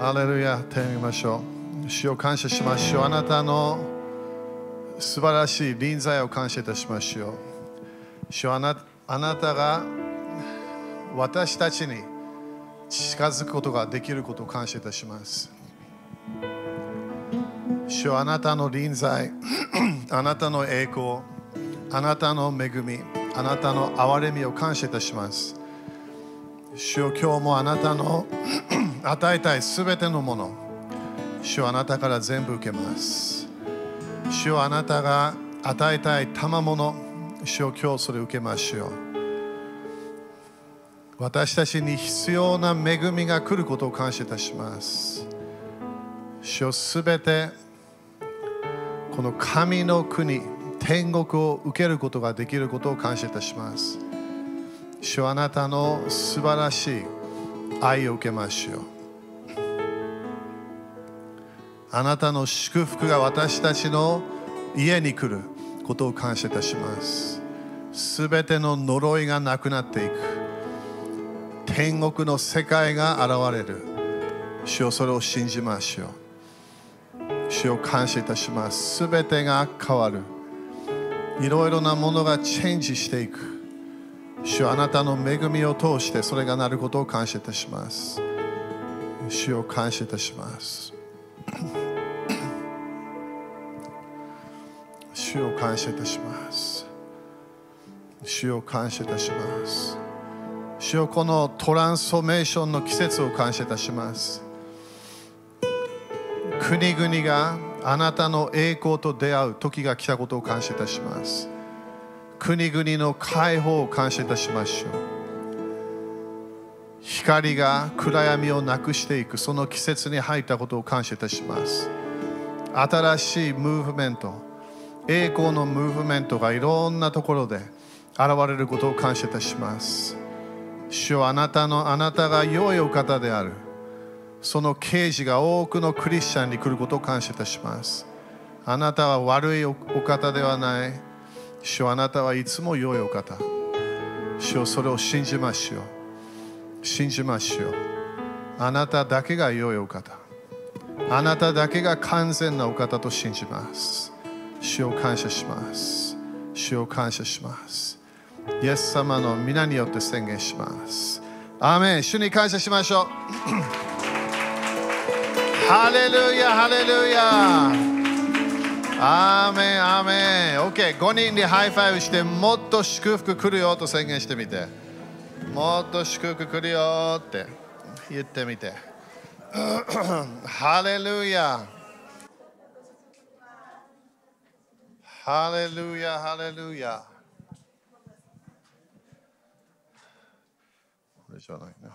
ハレルヤ、手を見ましょう。主を感謝しましょう。あなたの素晴らしい臨在を感謝いたしましょう。主はあなたが私たちに近づくことができることを感謝いたします。主はあなたの臨在、あなたの栄光、あなたの恵み、あなたの憐れみを感謝いたします。主よ、今日もあなたの与えたいすべてのもの、主はあなたから全部受けます。主はあなたが与えたい賜物、主を今日それを受けましょう。私たちに必要な恵みが来ることを感謝いたします。主をすべてこの神の国、天国を受けることができることを感謝いたします。主はあなたの素晴らしい愛を受けましょう。あなたの祝福が私たちの家に来ることを感謝いたします。すべての呪いがなくなっていく。天国の世界が現れる。主よ、それを信じましょう。主を感謝いたします。すべてが変わる。いろいろなものがチェンジしていく。主よ、あなたの恵みを通してそれがなることを感謝いたします。主を感謝いたします。主を感謝いたします。主を感謝いたします。主よ、このトランスフォーメーションの季節を感謝いたします。国々があなたの栄光と出会う時が来たことを感謝いたします。国々の解放を感謝いたしましょう。光が暗闇をなくしていくその季節に入ったことを感謝いたします。新しいムーブメント、栄光のムーブメントがいろんなところで現れることを感謝いたします。主はあなたが良いお方である。その啓示が多くのクリスチャンに来ることを感謝いたします。あなたは悪いお方ではない。主はあなたはいつも良いお方。主はそれを信じましょう。信じましょう。あなただけが良いお方。あなただけが完全なお方と信じます。主を感謝します。主を感謝します。イエス様の皆によって宣言します。アーメン。主に感謝しましょう。ハレルヤ、ハレルヤ。アーメン、アーメン。OK、5人でハイファイブして、もっと祝福来るよと宣言してみて。もっと祝福来るよって言ってみて。ハレルヤ。ハレルヤ、ハレルヤ。これじゃないな。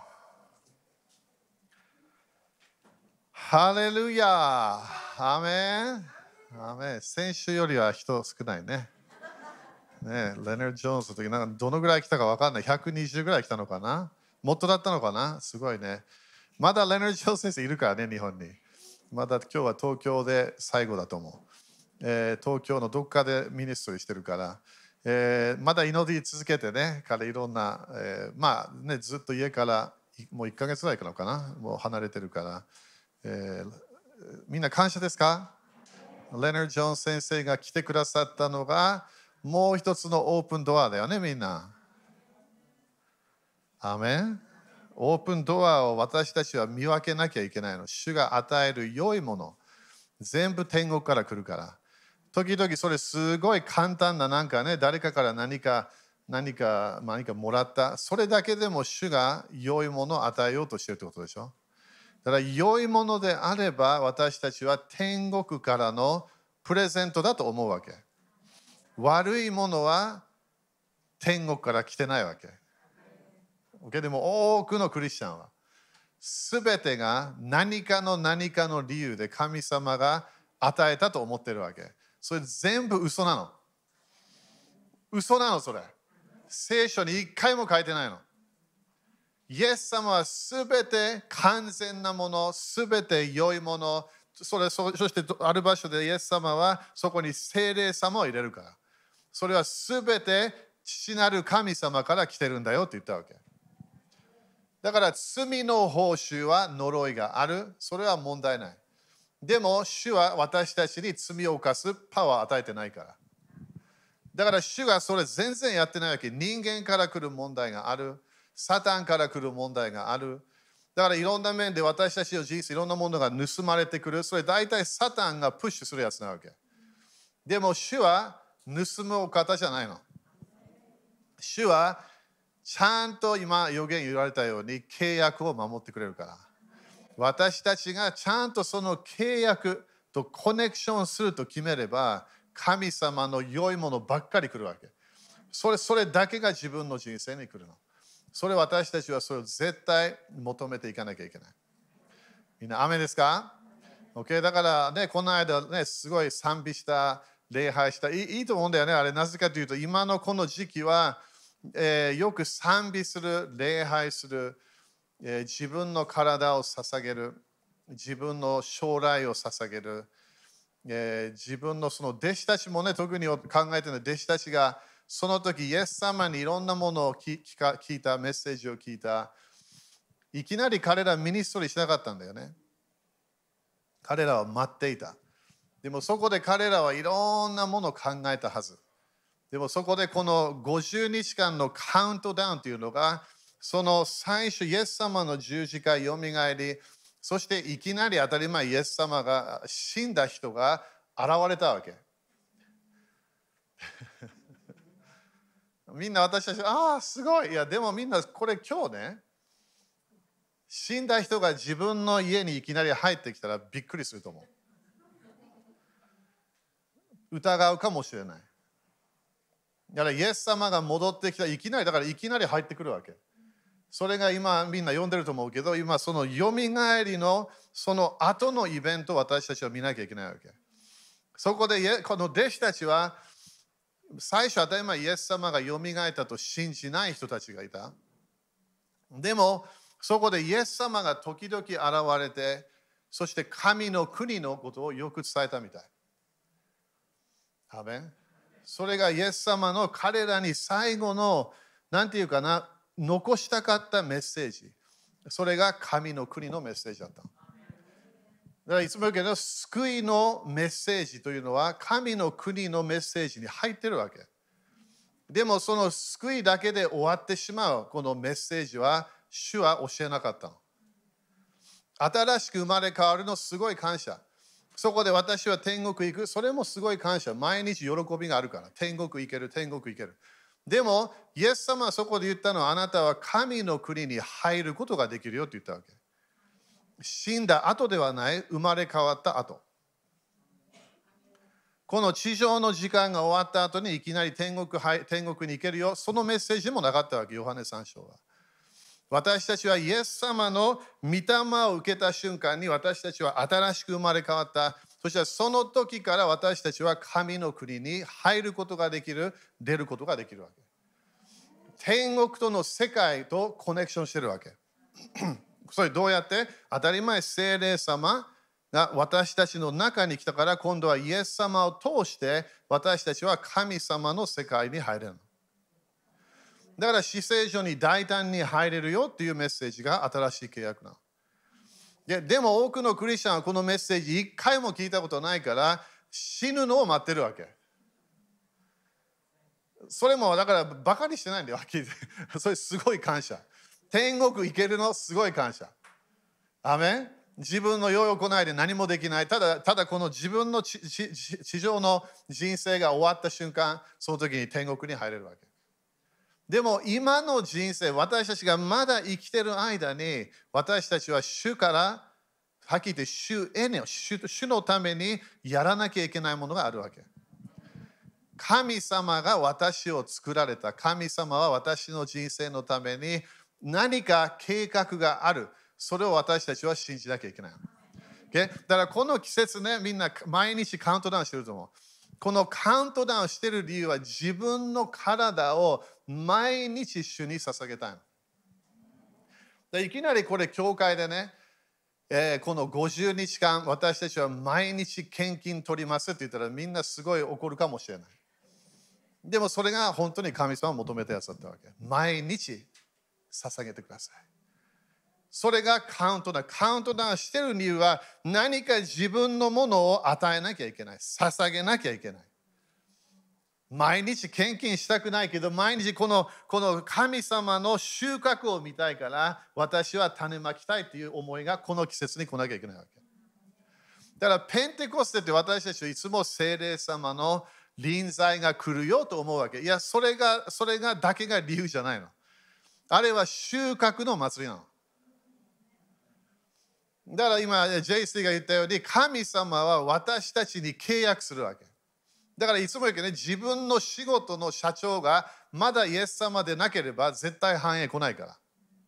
ハレルヤ。アーメン。アーメン。先週よりは人少ないね。ね、レナード・ジョーンズの時なんかどのぐらい来たか分かんない。120ぐらい来たのかな。もっとだったのかな。すごいね。まだレナード・ジョーンズ先生いるからね、日本に。まだ今日は東京で最後だと思う。東京のどっかでミニストリーしてるから、まだ祈り続けてね、彼いろんな、まあね、ずっと家からもう1ヶ月ぐらいからかな、もう離れてるから、みんな感謝ですか？レナード・ジョーンズ先生が来てくださったのが、もう一つのオープンドアだよね、みんな。アーメン。オープンドアを私たちは見分けなきゃいけないの。主が与える良いもの、全部天国から来るから。時々それすごい簡単ななんかね、誰かから何かもらった。それだけでも主が良いものを与えようとしているってことでしょ。だから良いものであれば私たちは天国からのプレゼントだと思うわけ。悪いものは天国から来てないわけ。でも多くのクリスチャンは全てが何かの理由で神様が与えたと思ってるわけ。それ全部嘘なの。嘘なのそれ。聖書に一回も書いてないの。イエス様は全て完全なもの、全て良いもの、そしてある場所でイエス様はそこに聖霊様を入れるから。それは全て父なる神様から来てるんだよって言ったわけ。だだから罪の報酬は呪いがある。それは問題ない。でも、主は私たちに罪を犯すパワーを与えてないから。だから主がそれ全然やってないわけ。人間から来る問題がある。サタンから来る問題がある。だからいろんな面で私たちの人生、いろんなものが盗まれてくる。それ大体サタンがプッシュするやつなわけ。でも主は盗むお方じゃないの。主はちゃんと今予言言われたように契約を守ってくれるから。私たちがちゃんとその契約とコネクションすると決めれば、神様の良いものばっかり来るわけ。それだけが自分の人生に来るの。それ私たちはそれを絶対求めていかなきゃいけない。みんな、雨ですか？ OK、だからね、この間ね、すごい賛美した、礼拝した、いいと思うんだよね。あれ、なぜかというと、今のこの時期は、よく賛美する、礼拝する、自分の体を捧げる、自分の将来を捧げる、自分のその弟子たちもね、特に考えてる弟子たちが、その時、イエス様にいろんなものを聞いた、メッセージを聞いた。いきなり彼らミニストリーしなかったんだよね。彼らは待っていた。でもそこで彼らはいろんなものを考えたはず。でもそこでこの50日間のカウントダウンというのが、その最初、イエス様の十字架よみがえり、そしていきなり当たり前、イエス様が死んだ人が現れたわけ。みんな私たち、ああ、すごい。いや、でもみんなこれ今日ね、死んだ人が自分の家にいきなり入ってきたらびっくりすると思う。疑うかもしれない。だからイエス様が戻ってきたらいきなり入ってくるわけ。それが今みんな呼んでると思うけど、今そのよみがえりのその後のイベントを私たちは見なきゃいけないわけ。そこでこの弟子たちは最初当たり前イエス様がよみがえったと信じない人たちがいた。でもそこでイエス様が時々現れて、そして神の国のことをよく伝えたみたい。アメン。それがイエス様の彼らに最後の、なんていうかな、残したかったメッセージ。それが神の国のメッセージだった。だからいつも言うけど、救いのメッセージというのは神の国のメッセージに入ってるわけ。でもその救いだけで終わってしまうこのメッセージは主は教えなかったの。新しく生まれ変わるのすごい感謝。そこで私は天国行く。それもすごい感謝。毎日喜びがあるから。天国行ける、天国行ける。でも、イエス様はそこで言ったのは、あなたは神の国に入ることができるよって言ったわけ。死んだ後ではない、生まれ変わった後。この地上の時間が終わった後にいきなり天国に行けるよ。そのメッセージもなかったわけ、ヨハネ3章は。私たちはイエス様の御霊を受けた瞬間に私たちは新しく生まれ変わった。そしてその時から私たちは神の国に入ることができる、出ることができるわけ。天国との世界とコネクションしてるわけ。それどうやって？当たり前、聖霊様が私たちの中に来たから、今度はイエス様を通して私たちは神様の世界に入れるの。だから死聖所に大胆に入れるよっていうメッセージが新しい契約なの。でも多くのクリスチャンはこのメッセージ一回も聞いたことないから死ぬのを待ってるわけ。それもだからバカにしてないんだよ、聞いて。それすごい感謝。天国行けるのすごい感謝。アメン。自分の良い行いで何もできない。ただこの自分の地上の人生が終わった瞬間、その時に天国に入れるわけ。でも今の人生、私たちがまだ生きている間に、私たちは主から、はっきり言って主のためにやらなきゃいけないものがあるわけ。神様が私を作られた。神様は私の人生のために何か計画がある。それを私たちは信じなきゃいけない。だからこの季節ね、みんな毎日カウントダウンしてると思う。このカウントダウンしてる理由は自分の体を毎日主に捧げたいの。でいきなりこれ教会でね、この50日間私たちは毎日献金取りますって言ったらみんなすごい怒るかもしれない。でもそれが本当に神様を求めたやつだったわけ。毎日捧げてください。 それがカウントダウン。カウントダウンしてる理由は何か自分のものを与えなきゃいけない。捧げなきゃいけない。毎日献金したくないけど、毎日この神様の収穫を見たいから、私は種まきたいという思いがこの季節に来なきゃいけないわけ。だからペンテコステって私たちはいつも聖霊様の臨在が来るよと思うわけ。いや、それがだけが理由じゃないの。あれは収穫の祭りなの。だから今、JC が言ったように、神様は私たちに契約するわけ。だからいつも言うけどね、自分の仕事の社長がまだイエス様でなければ絶対繁栄来ないから。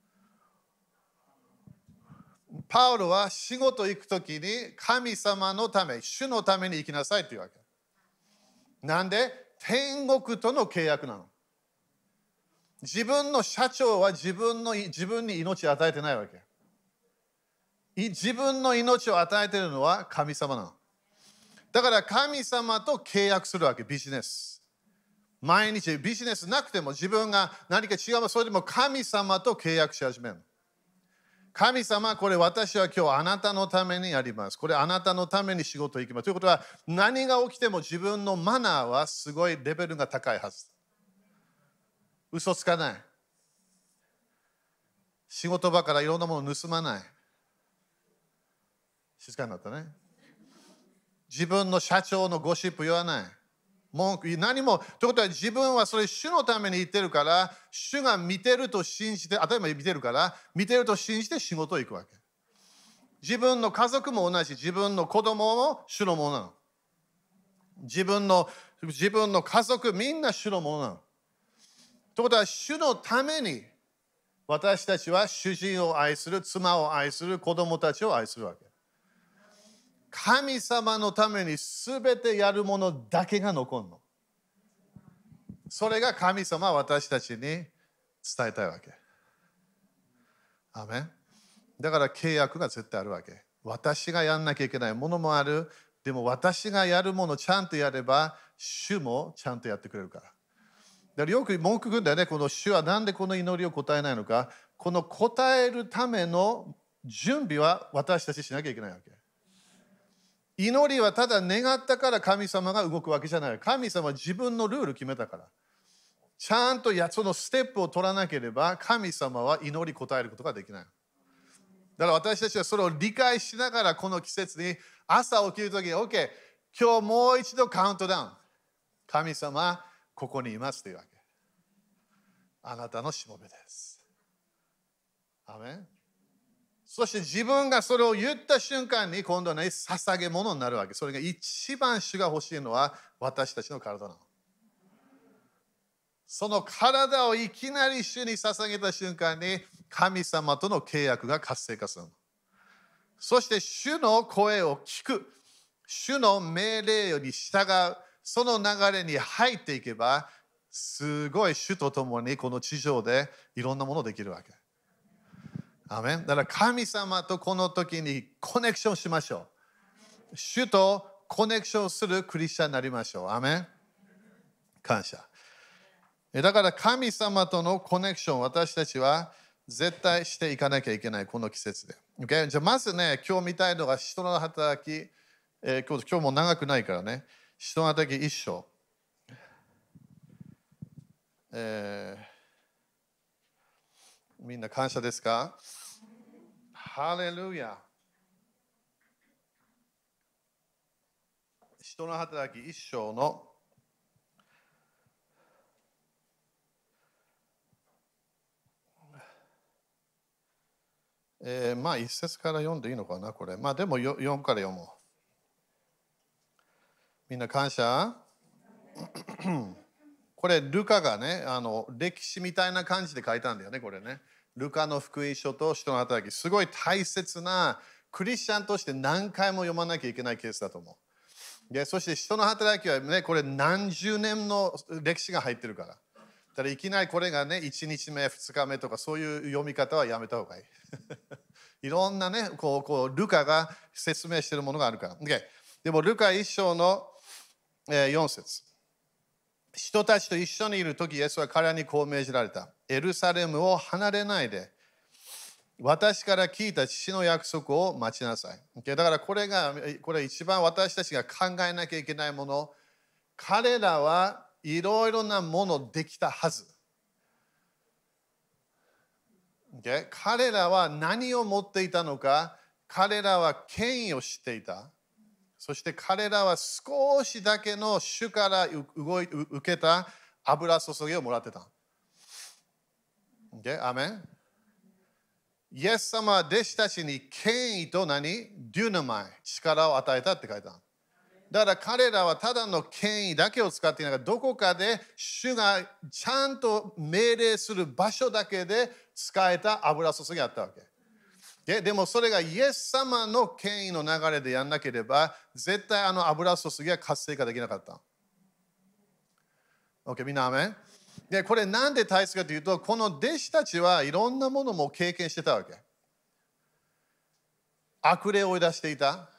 パウロは仕事行くときに神様のため、主のために生きなさいというわけ。なんで天国との契約なの。自分の社長は自分に命を与えてないわけ。自分の命を与えているのは神様なの。だから神様と契約するわけ、ビジネス。毎日ビジネスなくても自分が何か違う、それでも神様と契約し始める。神様、これ私は今日あなたのためにやります。これあなたのために仕事行きます。ということは何が起きても自分のマナーはすごいレベルが高いはず。嘘つかない。仕事場からいろんなものを盗まない。静かになったね。自分の社長のゴシップ言わない。文句何も。ということは自分はそれ主のために言ってるから、主が見てると信じて、当たり前見てるから、見てると信じて仕事行くわけ。自分の家族も同じ。自分の子供も主のものなの。自分の家族みんな主のものなの。ということは主のために私たちは主人を愛する、妻を愛する、子供たちを愛するわけ。神様のために全てやるものだけが残るの。それが神様は私たちに伝えたいわけ。アメン。だから契約が絶対あるわけ。私がやんなきゃいけないものもある。でも私がやるものちゃんとやれば、主もちゃんとやってくれるから。だからよく文句言うんだよね。この主はなんでこの祈りを答えないのか。この答えるための準備は私たちしなきゃいけないわけ。祈りはただ願ったから神様が動くわけじゃない。神様は自分のルール決めたから。ちゃんとそのステップを取らなければ神様は祈り答えることができない。だから私たちはそれを理解しながらこの季節に朝起きるときに OK、今日もう一度カウントダウン。神様、ここにいますというわけ。あなたのしもべです。アメン。そして自分がそれを言った瞬間に今度はね、捧げ物になるわけ。それが一番主が欲しいのは私たちの体なの。その体をいきなり主に捧げた瞬間に神様との契約が活性化するの。そして主の声を聞く。主の命令に従う。その流れに入っていけば、すごい主と共にこの地上でいろんなものできるわけ。アメン。だから神様とこの時にコネクションしましょう。主とコネクションするクリスチャンになりましょう。アメン。感謝。だから神様とのコネクション、私たちは絶対していかなきゃいけない、この季節で。Okay? じゃあまずね、今日見たいのが使徒の働き、今日も長くないからね、使徒の働き一章。みんな感謝ですか？ハレルヤ。使徒の働き一章のまあ一節から読んでいいのかな、これ。まあでも4から読もう。みんな感謝これ、ルカがね、歴史みたいな感じで書いたんだよね、これね。ルカの福音書と使徒の働き、すごい大切な、クリスチャンとして何回も読まなきゃいけないケースだと思う。で、そして使徒の働きはね、これ何十年の歴史が入ってるから。だからいきなりこれがね、1日目、2日目とかそういう読み方はやめた方がいい。いろんなね、ルカが説明しているものがあるから。Okay、でも、ルカ1章の4節。人たちと一緒にいるとき、イエスは彼らにこう命じられた。エルサレムを離れないで、 私から聞いた父の約束を待ちなさい。だからこれ一番私たちが考えなきゃいけないもの。彼らはいろいろなものできたはず。彼らは何を持っていたのか、彼らは権威を知っていた。そして彼らは少しだけの主から受けた油注ぎをもらってた。アメン。イエス様は弟子たちに権威とデュナマイ、力を与えたって書いてある。だから彼らはただの権威だけを使っていながら、どこかで主がちゃんと命令する場所だけで使えた油注ぎがあったわけ。でもそれがイエス様の権威の流れでやんなければ、絶対油注ぎは活性化できなかった。OK、みんなアメン。で、これなんで大切かというと、この弟子たちはいろんなものも経験してたわけ。悪霊を追い出していた。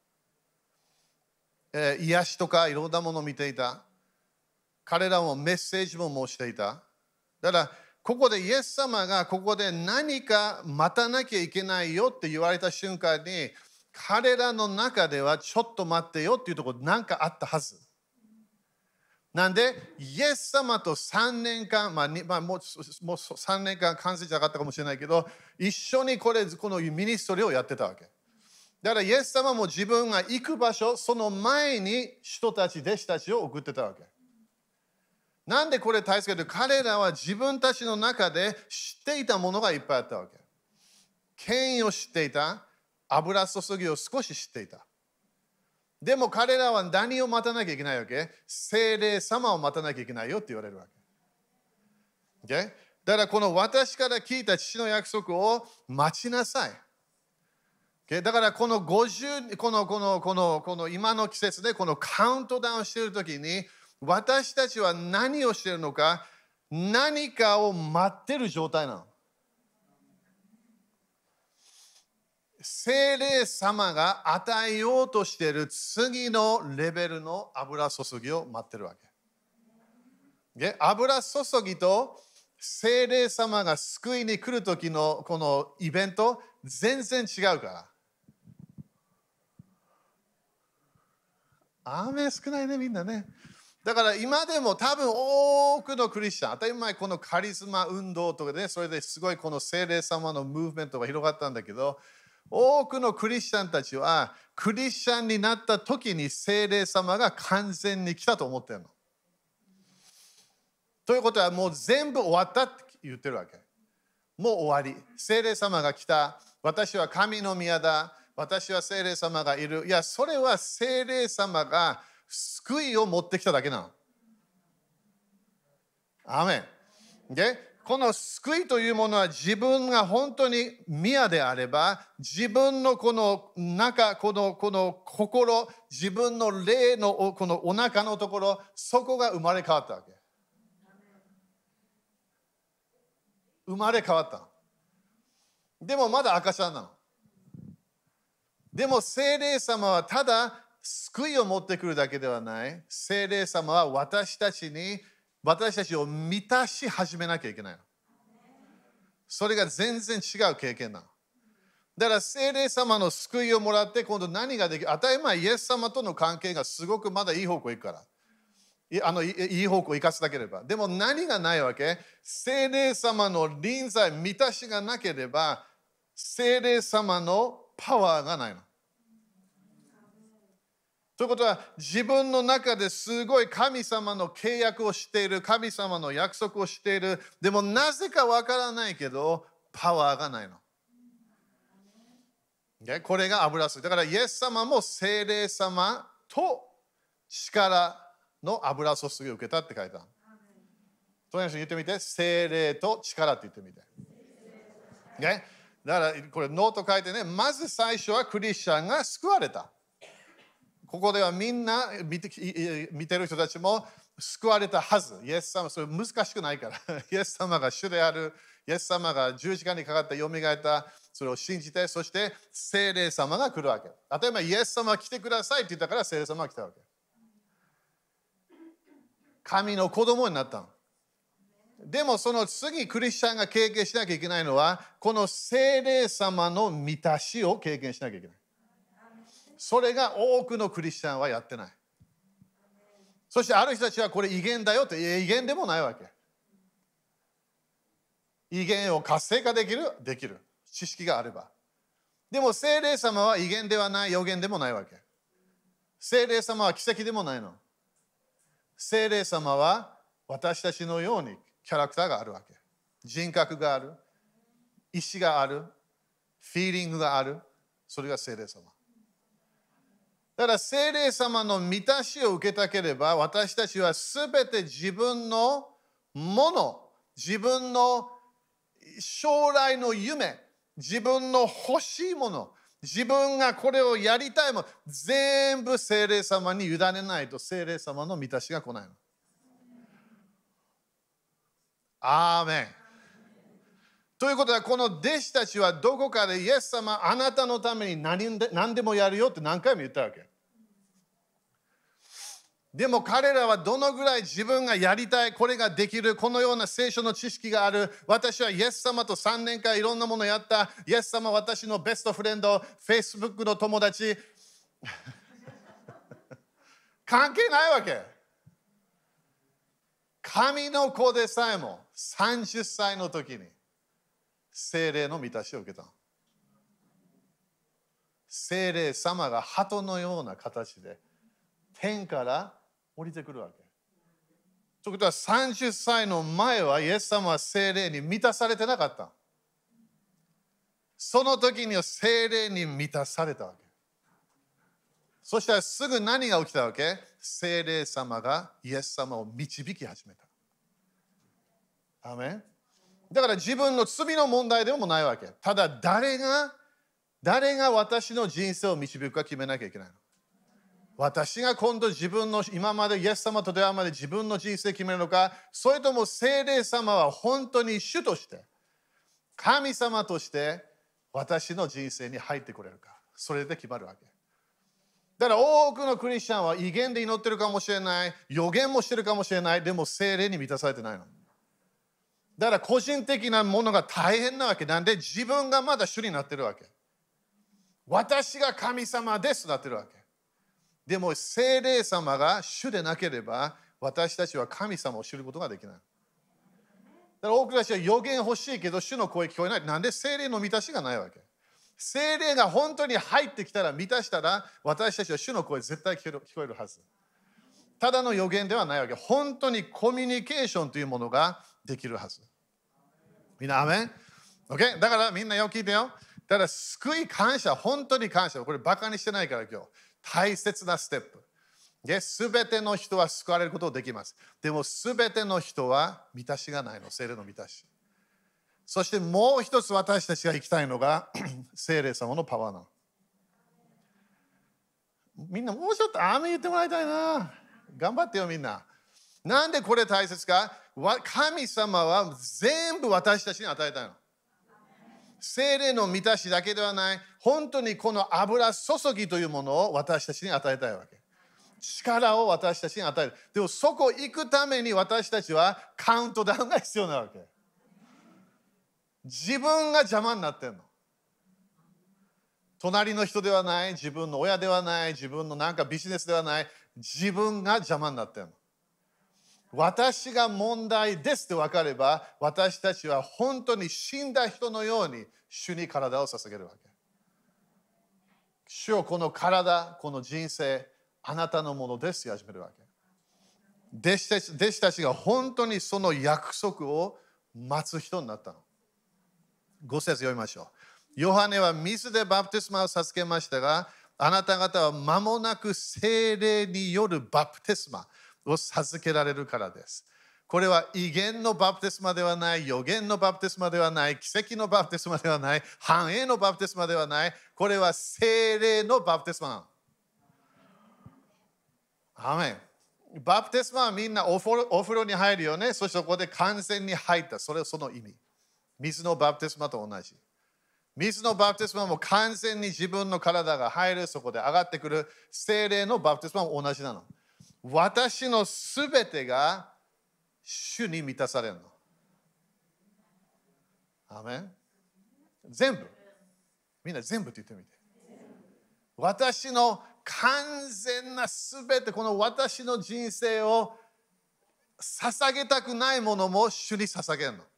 癒しとかいろんなものを見ていた。彼らもメッセージもしていた。だから、ここでイエス様がここで何か待たなきゃいけないよって言われた瞬間に、彼らの中ではちょっと待ってよっていうところなんかあったはず。なんで、イエス様と3年間、もう3年間完成じゃなかったかもしれないけど、一緒にこのミニストリーをやってたわけ。だからイエス様も自分が行く場所、その前に人たち、弟子たちを送ってたわけ。なんでこれ大切かというと、彼らは自分たちの中で知っていたものがいっぱいあったわけ。権威を知っていた、油注ぎを少し知っていた。でも彼らは何を待たなきゃいけないわけ？聖霊様を待たなきゃいけないよって言われるわけ。だからこの私から聞いた父の約束を待ちなさい。だからこの50、この今の季節でこのカウントダウンしているときに、私たちは何をしているのか、何かを待っている状態なの。聖霊様が与えようとしている次のレベルの油注ぎを待ってるわけ。油注ぎと聖霊様が救いに来る時のこのイベント、全然違うから。アーメン少ないね、みんなね。だから今でも多分多くのクリスチャン、当たり前このカリスマ運動とかで、それですごいこの聖霊様のムーブメントが広がったんだけど、多くのクリスチャンたちはクリスチャンになった時に聖霊様が完全に来たと思ってるの。ということはもう全部終わったって言ってるわけ。もう終わり。聖霊様が来た。私は神の宮だ。私は聖霊様がいる。いや、それは聖霊様が救いを持ってきただけなの。アーメン。で、この救いというものは自分が本当に宮であれば、自分のこの中、この心、自分の霊のこのお腹のところ、そこが生まれ変わったわけ。生まれ変わった。でもまだ赤ちゃんなの。でも聖霊様はただ救いを持ってくるだけではない。聖霊様は私たちを満たし始めなきゃいけないの。それが全然違う経験なの。だから聖霊様の救いをもらって今度何ができる？当たり前イエス様との関係がすごくまだいい方向行くから。いい方向行かせなければ。でも何がないわけ？聖霊様の臨在、満たしがなければ、聖霊様のパワーがないの。ということは、自分の中ですごい神様の契約をしている、神様の約束をしている。でもなぜかわからないけど、パワーがないの。これが油注ぎ。だからイエス様も聖霊様と力の油注ぎを受けたって書いてある。とにかく言ってみて、聖霊と力って言ってみて。だからこれノート書いてね、まず最初はクリスチャンが救われた。ここではみんな見てる人たちも救われたはず。イエス様、それ難しくないから。イエス様が主である。イエス様が十字架にかかってよみがえった。それを信じて、そして聖霊様が来るわけ。例えばイエス様来てくださいって言ったから聖霊様が来たわけ。神の子供になったの。 でもその次クリスチャンが経験しなきゃいけないのは、この聖霊様の満たしを経験しなきゃいけない。それが多くのクリスチャンはやってない。そしてある人たちはこれ威厳だよって、威厳でもないわけ。威厳を活性化できる知識があれば。でも聖霊様は威厳ではない、予言でもないわけ。聖霊様は奇跡でもないの。聖霊様は私たちのようにキャラクターがあるわけ。人格がある、意志がある、フィーリングがある。それが聖霊様。だから聖霊様の満たしを受けたければ、私たちはすべて自分のもの、自分の将来の夢、自分の欲しいもの、自分がこれをやりたいもの、全部聖霊様に委ねないと聖霊様の満たしが来ないの。アーメン。ということは、この弟子たちはどこかでイエス様、あなたのために何でもやるよって何回も言ったわけ。でも彼らはどのぐらい自分がやりたい、これができる、このような聖書の知識がある、私はイエス様と3年間いろんなものやった、イエス様私のベストフレンド、Facebook の友達、関係ないわけ。神の子でさえも30歳の時に聖霊の満たしを受けた。聖霊様が鳩のような形で天から降りてくるわけ。ということは30歳の前はイエス様は聖霊に満たされてなかった。その時には聖霊に満たされたわけ。そしたらすぐ何が起きたわけ？聖霊様がイエス様を導き始めた。アメン。だから自分の罪の問題でもないわけ。ただ誰が私の人生を導くか決めなきゃいけないの。私が今度自分の今までイエス様と出会うまで自分の人生を決めるのか、それとも聖霊様は本当に主として神様として私の人生に入ってくれるか、それで決まるわけ。だから多くのクリスチャンは威厳で祈ってるかもしれない、予言もしてるかもしれない、でも聖霊に満たされてないの。だから個人的なものが大変なわけなんで、自分がまだ主になってるわけ。私が神様ですなってるわけ。でも聖霊様が主でなければ私たちは神様を知ることができない。だから多くの人は予言欲しいけど主の声聞こえない。なんで聖霊の満たしがないわけ。聖霊が本当に入ってきたら満たしたら私たちは主の声絶対聞こえるはず。ただの予言ではないわけ。本当にコミュニケーションというものができるはず。みんなアメン？ OK？ だからみんなよく聞いてよ。だから救い感謝、本当に感謝。これバカにしてないから今日。大切なステップ。すべての人は救われることができます。でもすべての人は満たしがないの。聖霊の満たし。そしてもう一つ私たちが行きたいのが聖霊様のパワーなの。みんなもうちょっとアーメン言ってもらいたいな。頑張ってよみんな。なんでこれ大切か？神様は全部私たちに与えたの。聖霊の満たしだけではない、本当にこの油注ぎというものを私たちに与えたいわけ。力を私たちに与える。でもそこ行くために私たちはカウントダウンが必要なわけ。自分が邪魔になってんの。隣の人ではない、自分の親ではない、自分のなんかビジネスではない、自分が邪魔になってんの。私が問題ですって分かれば、私たちは本当に死んだ人のように主に体を捧げるわけ。主よ、この体、この人生、あなたのものですって始めるわけ。弟子たちが本当にその約束を待つ人になったの。5節読みましょう。ヨハネは水でバプテスマを授けましたが、あなた方は間もなく聖霊によるバプテスマを授けられるからです。これは異言のバプテスマではない、予言のバプテスマではない、奇跡のバプテスマではない、繁栄のバプテスマではない、これは聖霊のバプテスマなの。アーメン。バプテスマはみんなお風呂に入るよね。そしてそこで完全に入った。それはその意味。水のバプテスマと同じ。水のバプテスマも完全に自分の体が入る、そこで上がってくる。聖霊のバプテスマも同じなの。私のすべてが主に満たされるの。 アメン。全部。みんな全部って言ってみて。私の完全なすべて、この私の人生を捧げたくないものも主に捧げるの。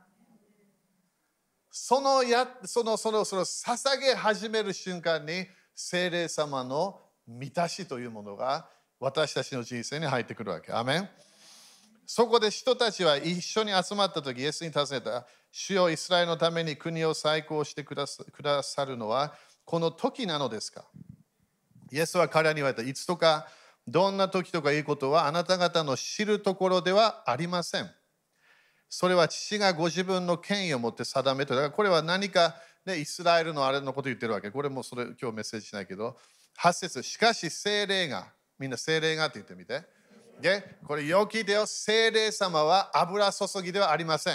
その捧げ始める瞬間に聖霊様の満たしというものが私たちの人生に入ってくるわけ。アメン。そこで人たちは一緒に集まったとき、イエスに尋ねた、主よイスラエルのために国を再興してくださるのはこの時なのですか。イエスは彼らに言われた。いつとかどんな時とかいうことはあなた方の知るところではありません。それは父がご自分の権威を持って定めて、だからこれは何か、ね、イスラエルのあれのことを言ってるわけ。これもそれ今日メッセージしないけど、8節、しかし聖霊が、みんな聖霊がって言ってみて。で、これよく聞いてよ。聖霊様は油注ぎではありません。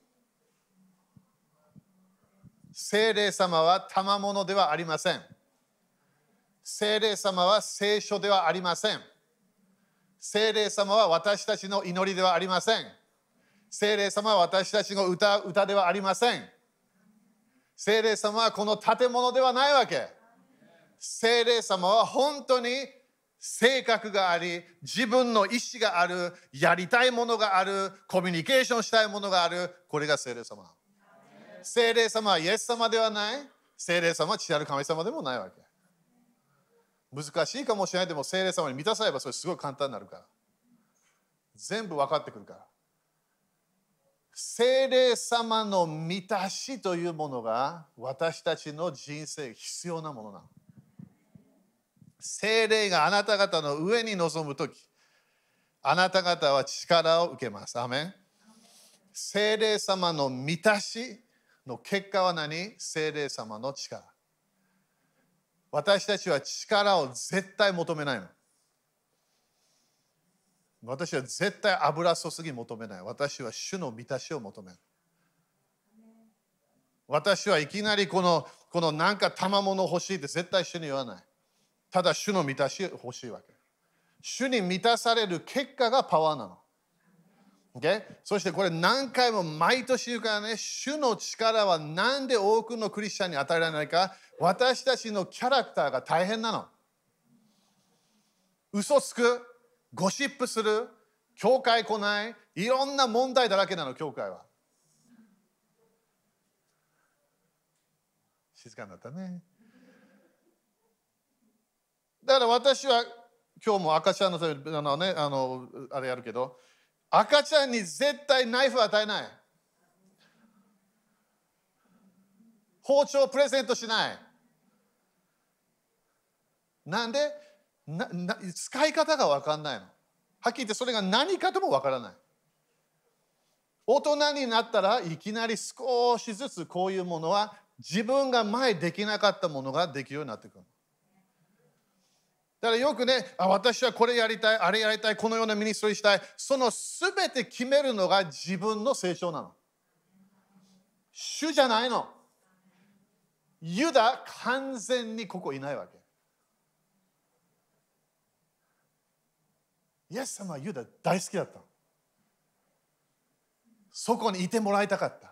聖霊様は賜物ではありません。聖霊様は聖書ではありません。聖霊様は私たちの祈りではありません。聖霊様は私たちの歌ではありません。聖霊様はこの建物ではないわけ。聖霊様は本当に性格があり、自分の意志がある、やりたいものがある、コミュニケーションしたいものがある。これが聖霊様。聖霊様はイエス様ではない。聖霊様は父なる神様でもないわけ。難しいかもしれないでも聖霊様に満たさればそれすごい簡単になるから。全部分かってくるから。聖霊様の満たしというものが私たちの人生必要なものなの。聖霊があなた方の上に臨むとき、あなた方は力を受けます。アメン。聖霊様の満たしの結果は何？聖霊様の力。私たちは力を絶対求めないの。私は絶対油注ぎ求めない。私は主の満たしを求める。私はいきなりこのなんか賜物欲しいって絶対主に言わない。ただ主の満たし欲しいわけ。主に満たされる結果がパワーなの。Okay? そしてこれ何回も毎年言うからね、主の力はなんで多くのクリスチャンに与えられないか。私たちのキャラクターが大変なの。嘘つく。ゴシップする、教会来ない、いろんな問題だらけなの、教会は。静かになったね。だから私は今日も赤ちゃんのためにあれやるけど、赤ちゃんに絶対ナイフ与えない。包丁プレゼントしない。なんで使い方が分かんないの。はっきり言ってそれが何かとも分からない。大人になったらいきなり少しずつこういうものは自分が前できなかったものができるようになってくる。だからよくね、私はこれやりたい、あれやりたい、このようなミニストリーしたい。そのすべて決めるのが自分の成長なの。主じゃないの。ユダ完全にここいないわけ。イエス様はユダ大好きだった。そこにいてもらいたかった。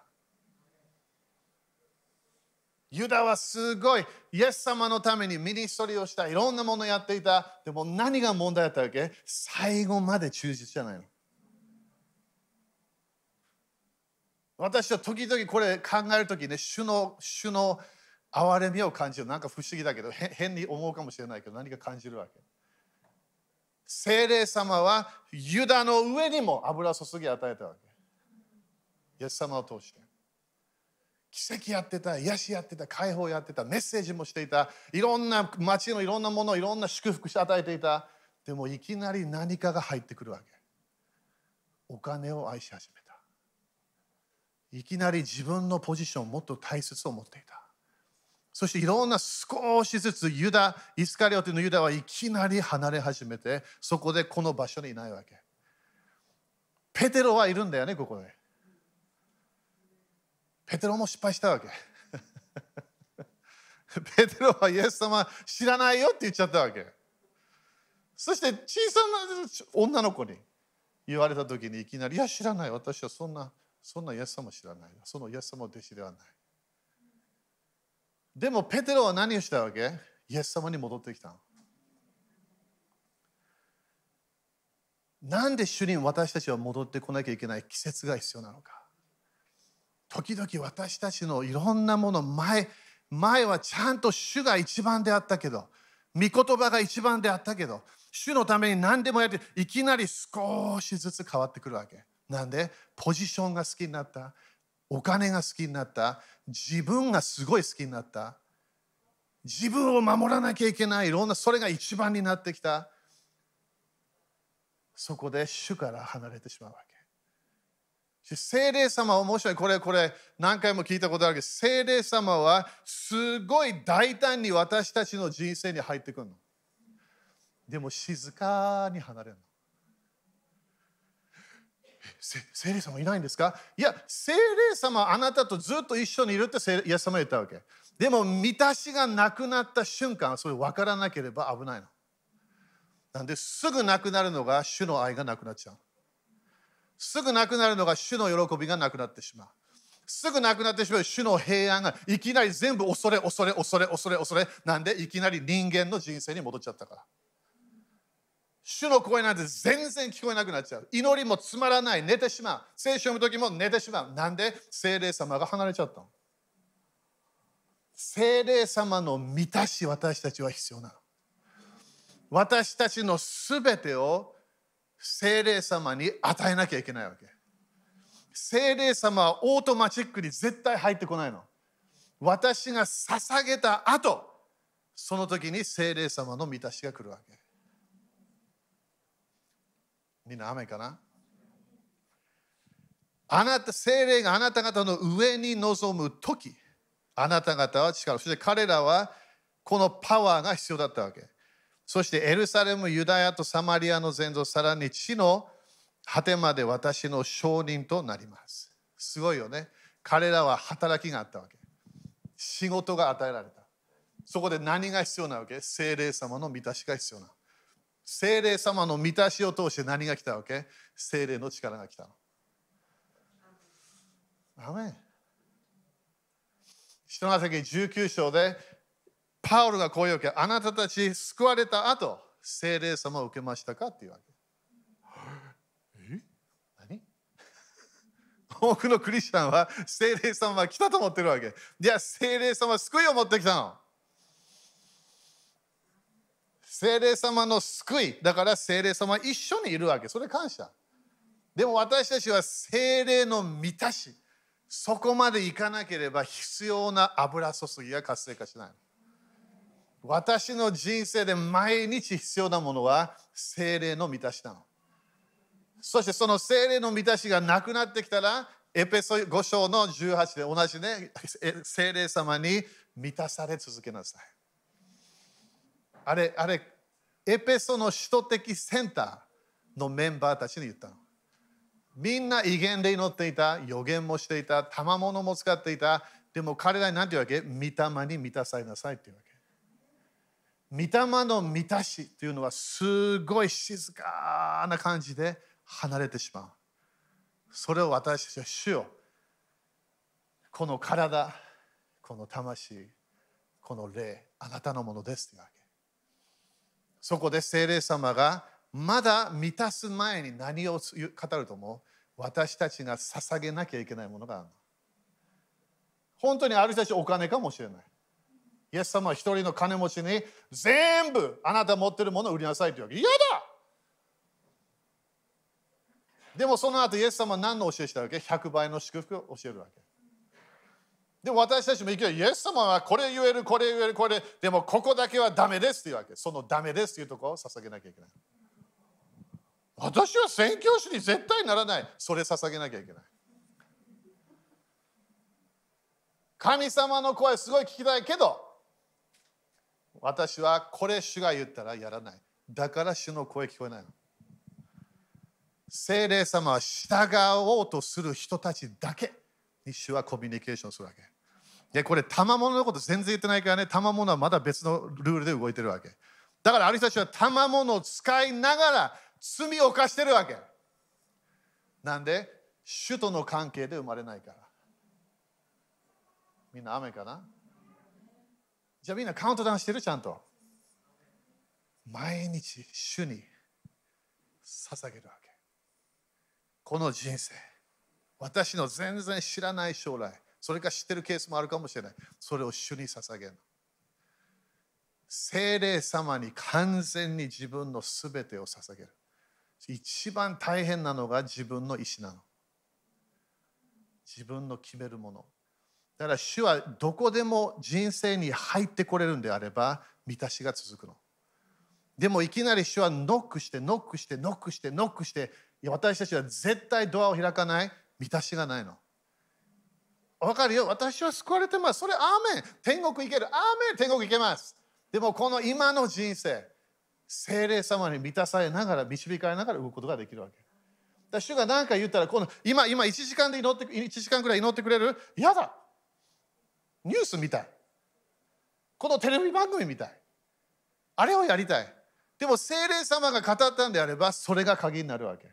ユダはすごいイエス様のためにミニストリーをした、いろんなものをやっていた。でも何が問題だったわけ？最後まで忠実じゃないの。私は時々これ考えるときね、主の憐れみを感じる。なんか不思議だけど、変に思うかもしれないけど、何か感じるわけ。聖霊様はユダの上にも油注ぎを与えたわけ。イエス様を通して。奇跡やってた、癒しやってた、解放やってた、メッセージもしていた、いろんな街のいろんなもの、いろんな祝福して与えていた。でもいきなり何かが入ってくるわけ。お金を愛し始めた。いきなり自分のポジションをもっと大切と思っていた。そしていろんな少しずつイスカリオテのユダはいきなり離れ始めて、そこでこの場所にいないわけ。ペテロはいるんだよね、ここで。ペテロも失敗したわけ。ペテロはイエス様知らないよって言っちゃったわけ。そして小さな女の子に言われた時にいきなり、いや知らない、私はそんなそんなイエス様知らない。そのイエス様の弟子ではない。でもペテロは何をしたわけ？イエス様に戻ってきたの。なんで主に私たちは戻ってこなきゃいけない季節が必要なのか。時々私たちのいろんなもの、前はちゃんと主が一番であったけど、御言葉が一番であったけど、主のために何でもやって、いきなり少しずつ変わってくるわけ。なんで、ポジションが好きになった、お金が好きになった、自分がすごい好きになった、自分を守らなきゃいけない、いろんな、それが一番になってきた。そこで主から離れてしまうわけ。聖霊様は面白い。これ何回も聞いたことあるけど、聖霊様はすごい大胆に私たちの人生に入ってくるの。でも静かに離れるの。聖霊様いないんですか？いや、聖霊様はあなたとずっと一緒にいるってイエス様は言ったわけ。でも満たしがなくなった瞬間、それ分からなければ危ないの。なんですぐなくなるのが主の愛がなくなっちゃう。すぐなくなるのが主の喜びがなくなってしまう。すぐなくなってしまう主の平安がいきなり全部恐れ。なんでいきなり人間の人生に戻っちゃったから。主の声なんて全然聞こえなくなっちゃう。祈りもつまらない。寝てしまう。聖書を読むときも寝てしまう。なんで聖霊様が離れちゃったの。聖霊様の満たし、私たちは必要なの。私たちのすべてを聖霊様に与えなきゃいけないわけ。聖霊様はオートマチックに絶対入ってこないの。私が捧げた後、その時に聖霊様の満たしが来るわけ。みんな雨かな？聖霊があなた方の上に臨む時、あなた方は力、そして彼らはこのパワーが必要だったわけ。そしてエルサレム、ユダヤとサマリアの全土、さらに地の果てまで私の証人となります。すごいよね。彼らは働きがあったわけ。仕事が与えられた。そこで何が必要なわけ？聖霊様の満たしが必要な。聖霊様の満たしを通して何が来たわけ？聖霊の力が来たの。アメン。使徒の働き19章でパウロがこういうわけ。あなたたち救われた後、聖霊様を受けましたかっていうわけ。何？多くのクリスチャンは聖霊様は来たと思ってるわけ。じゃあ聖霊様は救いを持ってきたの。聖霊様の救い。だから聖霊様は一緒にいるわけ。それ感謝。でも私たちは聖霊の満たし。そこまでいかなければ必要な油注ぎが活性化しない。私の人生で毎日必要なものは聖霊の満たしなの。そしてその聖霊の満たしがなくなってきたら、エペソ5章の18で同じね、聖霊様に満たされ続けなさい。あれ、エペソの首都的センターのメンバーたちに言ったの。みんな威厳で祈っていた、予言もしていた、賜物も使っていた。でも彼らに何て言うわけ？御霊に満たされなさいっていうわけ。御霊の満たしというのはすごい静かな感じで離れてしまう。それを私たちは主よ、この体、この魂、この霊、あなたのものですというわけ。そこで聖霊様がまだ満たす前に何を語ると思う？私たちが捧げなきゃいけないものがあるの。本当にある人たちお金かもしれない。イエス様は一人の金持ちに全部あなた持ってるものを売りなさいというわけ。嫌だ！でもその後イエス様は何の教えしたわけ？ 100 倍の祝福を教えるわけ。でも私たちもいける。イエス様はこれ言える、これ言える、これ。でもここだけはダメですというわけ。そのダメですというところを捧げなきゃいけない。私は宣教師に絶対ならない。それ捧げなきゃいけない。神様の声すごい聞きたいけど、私はこれ主が言ったらやらない。だから主の声聞こえないの。聖霊様は従おうとする人たちだけに主はコミュニケーションするわけ。で、これ賜物のこと全然言ってないからね、賜物はまだ別のルールで動いてるわけ。だからある人たちは賜物を使いながら罪を犯してるわけ。なんで主との関係で生まれないから。みんな雨かな？じゃあみんなカウントダウンしてる？ちゃんと。毎日主に捧げるわけ。この人生、私の全然知らない将来、それか知ってるケースもあるかもしれない。それを主に捧げるの。聖霊様に完全に自分のすべてを捧げる。一番大変なのが自分の意思なの。自分の決めるもの。だから主はどこでも人生に入ってこれるんであれば満たしが続くの。でもいきなり主はノックしてノックしてノックしてノックして、私たちは絶対ドアを開かない。満たしがないの。わかるよ。私は救われてます。それアーメン。天国行ける。アーメン。天国行けます。でもこの今の人生、聖霊様に満たされながら、導かれながら動くことができるわけ。だ主が何か言ったら、今1時間で1時間くらい祈ってくれる？やだ。ニュース見たい。このテレビ番組見たい。あれをやりたい。でも聖霊様が語ったんであれば、それが鍵になるわけ。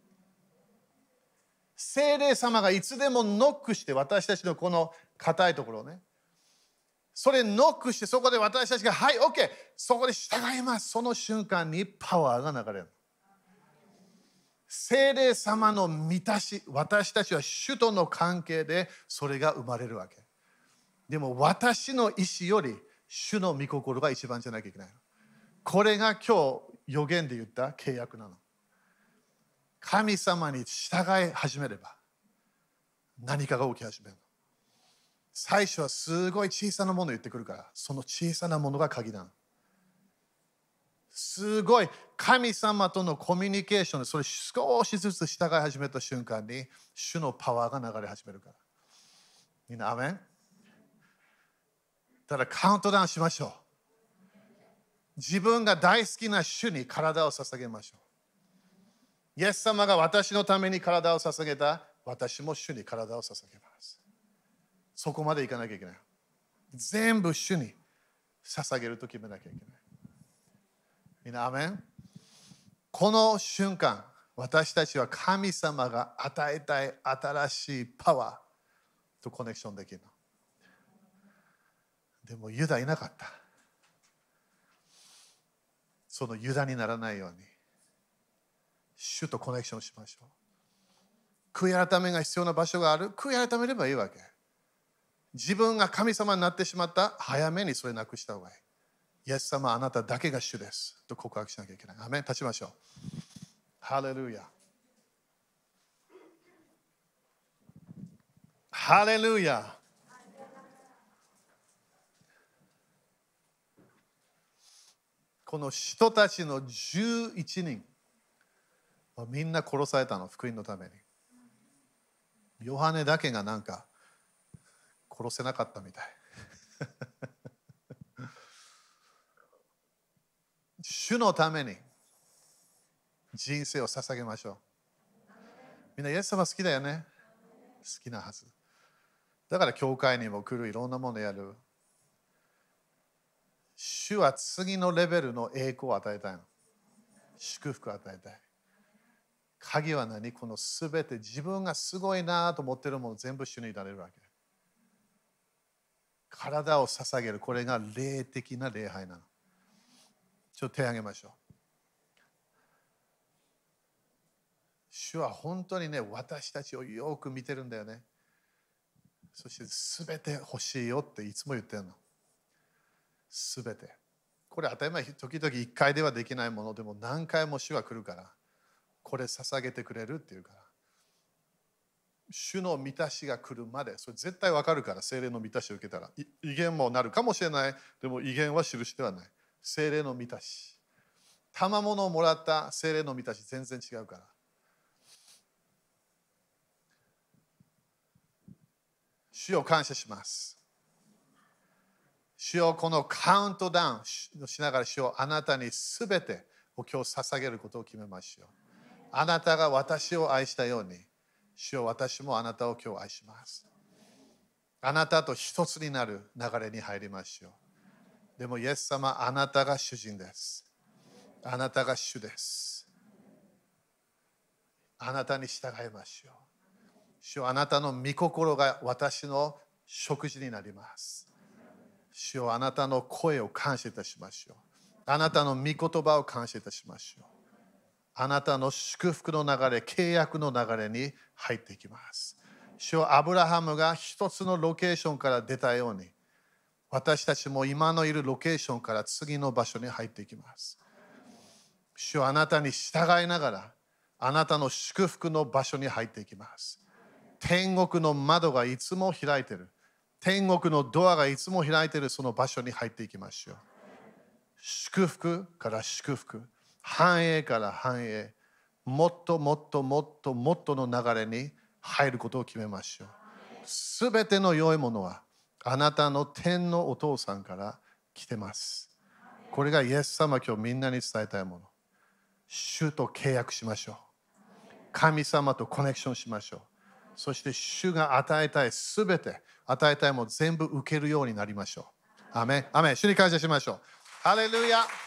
聖霊様がいつでもノックして、私たちのこの硬いところをね、それノックして、そこで私たちがはい、OK、そこで従います。その瞬間にパワーが流れる。聖霊様の満たし、私たちは主との関係でそれが生まれるわけ。でも私の意志より主の御心が一番じゃなきゃいけないの。これが今日予言で言った契約なの。神様に従い始めれば何かが起き始めるの。最初はすごい小さなものを言ってくるから、その小さなものが鍵なの。すごい神様とのコミュニケーションでそれ少しずつ従い始めた瞬間に主のパワーが流れ始めるから。みんなアメン？ただカウントダウンしましょう。自分が大好きな主に体を捧げましょう。イエス様が私のために体を捧げた、私も主に体を捧げます。そこまでいかなきゃいけない。全部主に捧げると決めなきゃいけない。みんなアメン？この瞬間、私たちは神様が与えたい新しいパワーとコネクションできるの。でもユダいなかった。そのユダにならないように主とコネクションしましょう。悔い改めが必要な場所がある。悔い改めればいいわけ。自分が神様になってしまった、早めにそれなくした方がいい。イエス様、あなただけが主ですと告白しなきゃいけない。アメン。立ちましょう。ハレルヤ。ハレルヤ。この人たちの11人はみんな殺されたの、福音のために。ヨハネだけがなんか殺せなかったみたい。主のために人生を捧げましょう。みんなイエス様好きだよね。好きなはず。だから教会にも来る、いろんなものやる。主は次のレベルの栄光を与えたいの。祝福を与えたい。鍵は何？このすべて自分がすごいなと思っているもの全部主になれるわけ。体を捧げる。これが霊的な礼拝なの。ちょっと手を挙げましょう。主は本当にね、私たちをよく見てるんだよね。そしてすべて欲しいよっていつも言ってるの。すべて。これ当たり前、時々1回ではできないものでも何回も主は来るから、これ捧げてくれるっていうから。主の満たしが来るまで、それ絶対わかるから、聖霊の満たしを受けたら。威厳もなるかもしれない。でも威厳は印ではない。聖霊の満たし。賜物をもらった聖霊の満たし、全然違うから。主を感謝します。主をこのカウントダウンしながら、主をあなたにすべてを今日捧げることを決めましょう。あなたが私を愛したように、主を私もあなたを今日愛します。あなたと一つになる流れに入りましょう。でもイエス様、あなたが主人です。あなたが主です。あなたに従いましょう。 主よ、あなたの御心が私の食事になります。主よ、あなたの声を感謝いたしましょう。あなたの御言葉を感謝いたしましょう。あなたの祝福の流れ、契約の流れに入っていきます。主よ、アブラハムが一つのロケーションから出たように、私たちも今のいるロケーションから次の場所に入っていきます。主よ、あなたに従いながら、あなたの祝福の場所に入っていきます。天国の窓がいつも開いている。天国のドアがいつも開いているその場所に入っていきましょう。祝福から祝福、繁栄から繁栄、もっともっともっともっとの流れに入ることを決めましょう。すべての良いものはあなたの天のお父さんから来てます。これがイエス様今日みんなに伝えたいもの。主と契約しましょう。神様とコネクションしましょう。そして主が与えたいすべて、与えたいもの全部受けるようになりましょう。アメン。アメン。主に感謝しましょう。ハレルヤ。